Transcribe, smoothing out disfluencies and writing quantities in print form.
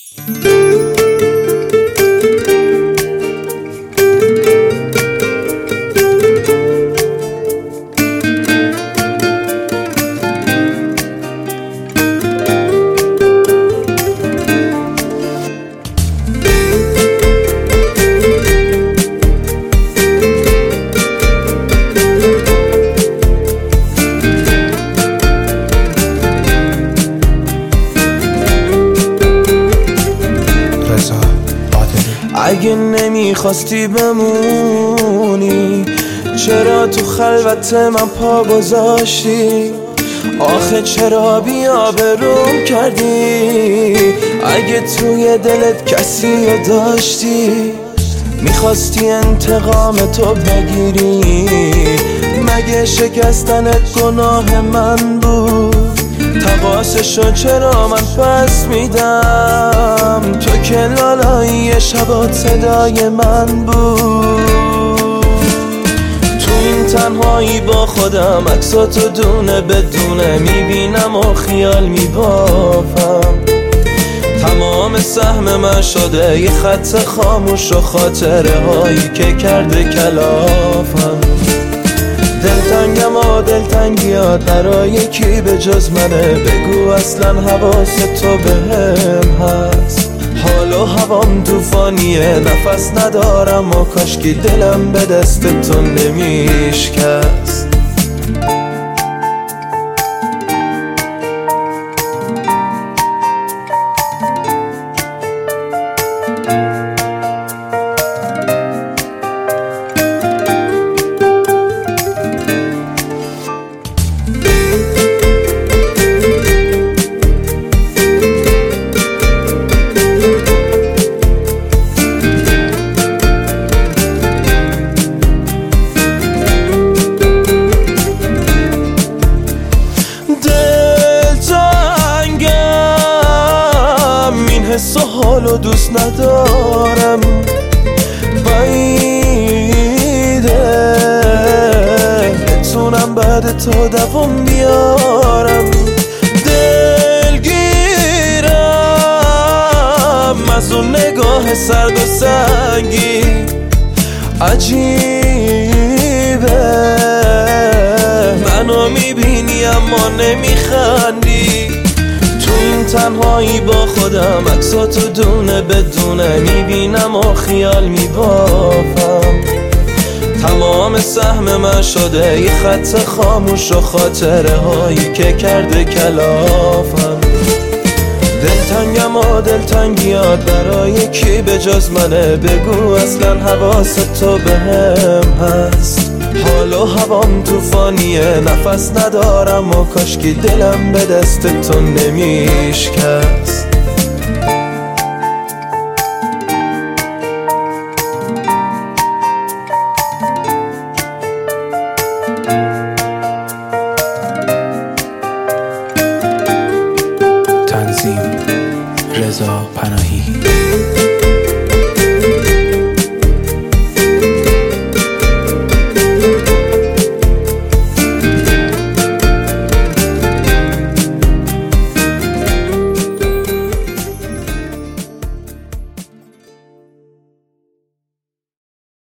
اگه نمیخواستی بمونی چرا تو خلوت من پا گذاشتی؟ آخه چرا بی‌آبروم کردی؟ اگه توی دلت کسی رو داشتی میخواستی انتقام تو بگیری، مگه شکستنت گناه من بود؟ تقاصشو چرا من پس میدم؟ تو که لالایی شبات صدای من بود. تو این تنهایی با خودم عکساتو دونه بدونه میبینم و خیال میبافم. تمام سهم من شده یه خط خاموش و خاطره هایی که کرده کلافم. دلتنگم و دلتنگیات برای کی به جز منه؟ بگو اصلا حواس تو بهم هست؟ حال و هوام طوفانیه، نفس ندارم و کاشکی دلم به دست تو نمیشکست. حس و حالو دوست ندارم، بعیده بتونم بعد تو دوام بیارم. دلگیرم از اون نگاه سرد و سنگی، عجیبه منو میبینی اما نمیخندی. تنهایی با خودم عکساتو دونه بدونه میبینم و خیال میبافم. تمام سهم من شده یه خط خاموش و خاطره هایی که کرده کلافم. دلتنگم و دلتنگیات برای کی به جز منه؟ بگو اصلا حواس تو بهم هست؟ حال و هوام طوفانیه، نفس ندارم و کاشکی دلم به دست تو نمیشکست.